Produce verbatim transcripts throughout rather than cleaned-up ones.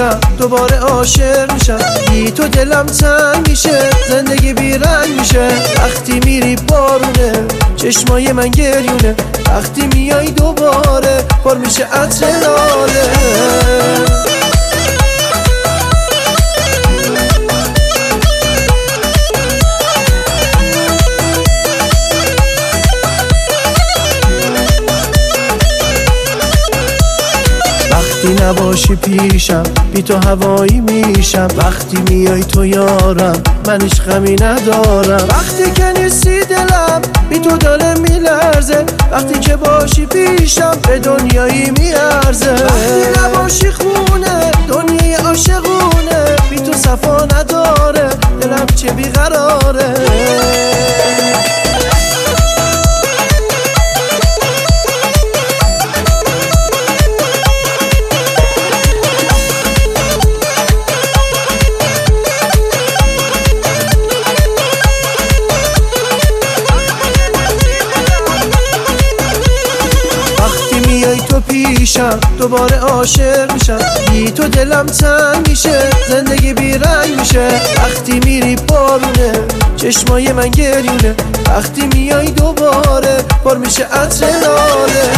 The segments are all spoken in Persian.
پیشم دوباره عاشق میشم. بی تو دلم تنگ میشه، زندگی بیرنگ میشه. وقتی میری بارونه، چشمای من گریونه. وقتی میای دوباره پر میشه عطر لاله. وقتی نباشی پیشم بی تو هوایی میشم. وقتی میای تو یارم من هیچ غمی ندارم. وقتی که نیستی دلم بی تو داره میلرزه. وقتی که باشی پیشم به دنیایی میارزه. وقتی نباشی خونه دنیای عاشقونه. بی تو صفا نداره دلم چه بیقراره. تو پیشم دوباره عاشق میشم. بی تو دلم تنگ میشه، زندگی بیرنگ میشه. وقتی میری بارونه، چشمای من گریونه. وقتی میای دوباره پر میشه عطر لاله.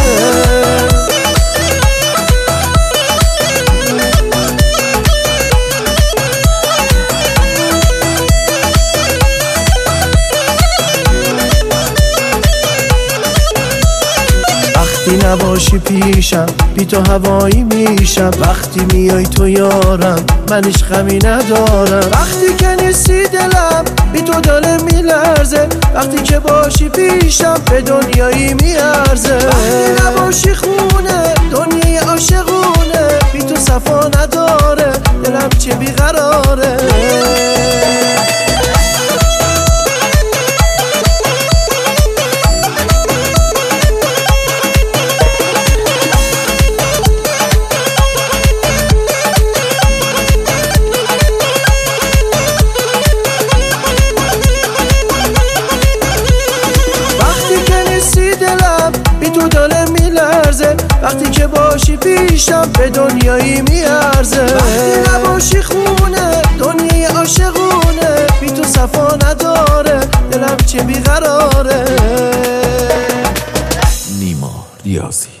وقتی نباشی پیشم بی تو هوایی میشم. وقتی میای تو یارم من هیچ غمی ندارم. وقتی که نیستی دلم بی تو داره میلرزه. وقتی که باشی پیشم به دنیایی میارزه. وقتی نباشی خونه دنیای عاشقونه. بی تو صفا نداره دلم چه بیقراره. وقتی که باشی پیشم به دنیایی میارزه. وقتی نباشی خونه دنیای عاشقونه. بی تو صفا نداره دلم چه بیقراره. نیما ریاضی.